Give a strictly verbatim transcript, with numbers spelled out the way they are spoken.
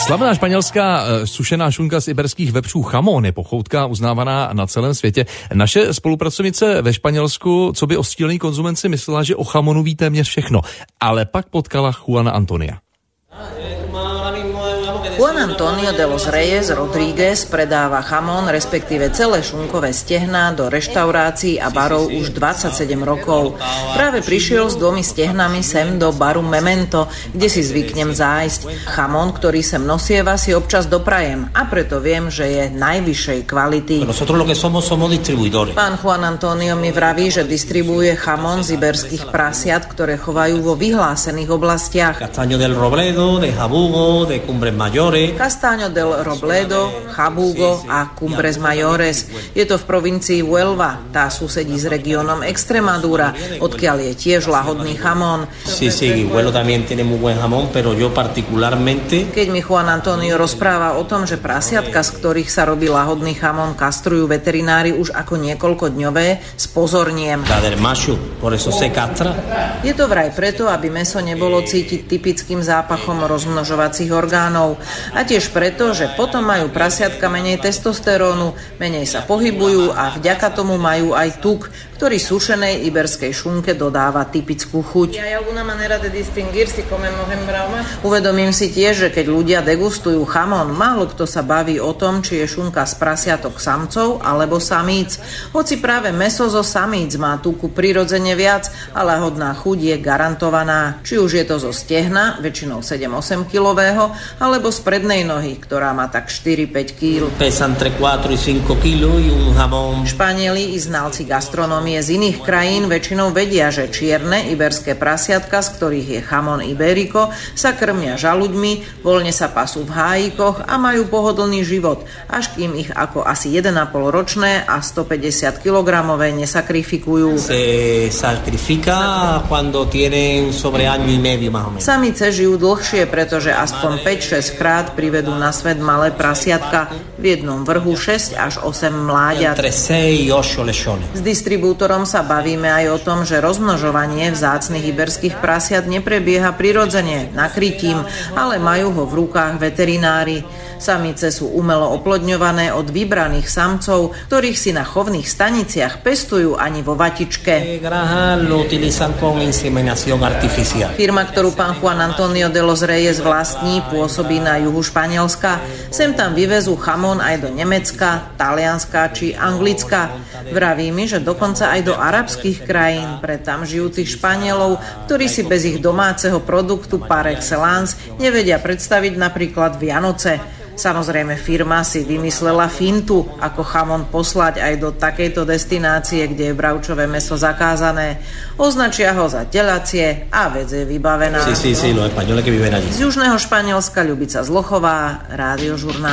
Slavná španělská sušená šunka z iberských vepřů chamón je pochoutka uznávaná na celém světě. Naše spolupracovnice ve Španělsku, co by o stílený konzumenci myslela, že o chamonu ví téměř všechno, ale pak potkala Juana Antonia. Juan Antonio de los Reyes Rodríguez predáva chamón, respektíve celé šunkové stehná do reštaurácií a barov už dvadsaťsedem rokov. Práve prišiel s dvomi stehnami sem do baru Memento, kde si zvyknem zájsť. Chamón, ktorý sem nosieva, si občas doprajem a preto viem, že je najvyššej kvality. Pán Juan Antonio mi vraví, že distribuuje chamón z iberských prasiat, ktoré chovajú vo vyhlásených oblastiach. Castaño del Robledo, de Jabugo, de Cumbres Mayores. Castaño del Robledo, Jabugo a Cumbres Mayores. Je to v provincii Huelva, tá susedí s regiónom Extremadura, odkiaľ je tiež lahodný chamón. Sí, sí, Huelva también tiene muy buen jamón, pero yo particularmente. Keď mi Juan Antonio rozpráva o tom, že prasiatka, z ktorých sa robí lahodný chamón, kastrujú veterinári už ako niekoľkodňové, spozorniem. La del macho, por eso se castra. Je to vraj preto, aby mäso nebolo cítiť typickým zápachom rozmnožovacích orgánov. A tiež preto, že potom majú prasiatka menej testosterónu, menej sa pohybujú a vďaka tomu majú aj tuk, ktorý sušenej iberskej šunke dodáva typickú chuť. Uvedomím si tiež, že keď ľudia degustujú chamón, málo kto sa baví o tom, či je šunka z prasiatok samcov alebo samíc. Hoci práve mäso zo samíc má tuku prirodzene viac a lahodná chuť je garantovaná. Či už je to zo stehna, väčšinou sedem až osem kilového, alebo z prednej nohy, ktorá má tak štyri až päť kíl. Španieli i znalci gastronómie z iných krajín väčšinou vedia, že čierne iberské prasiatka, z ktorých je chamón iberico, sa krmia žaluďmi, voľne sa pasú v hájikoch a majú pohodlný život, až kým ich ako asi jeden a pol ročné a stopäťdesiat kilogramové nesakrifikujú. Se sacrifica cuando tienen sobre año y medio más o menos. Samice žijú dlhšie, pretože aspoň päť až šesť krát privedú na svet malé prasiatka, v jednom vrhu šesť až osem mláďat. S distribútorom sa bavíme aj o tom, že rozmnožovanie vzácnych iberských prasiat neprebieha prirodzene, nakrytím, ale majú ho v rukách veterinári. Samice sú umelo oplodňované od vybraných samcov, ktorých si na chovných staniciach pestujú ani vo vatičke. Firma, ktorú pán Juan Antonio de los Reyes vlastní, pôsobí na juhu Španielska. Sem tam vyvezú chamón aj do Nemecka, Talianska či Anglicka. Vraví mi, že dokonca aj do arabských krajín pre tam žijúcich Španielov, ktorí si bez ich domáceho produktu par excellence nevedia predstaviť napríklad Vianoce. Samozrejme, firma si vymyslela fintu, ako chamón poslať aj do takejto destinácie, kde je bravčové mäso zakázané. Označia ho za telacie a vec je vybavená. Sí, sí, sí, los españoles que viven allí. Z južného Španielska Ľubica Zlochová, Rádio Žurnál.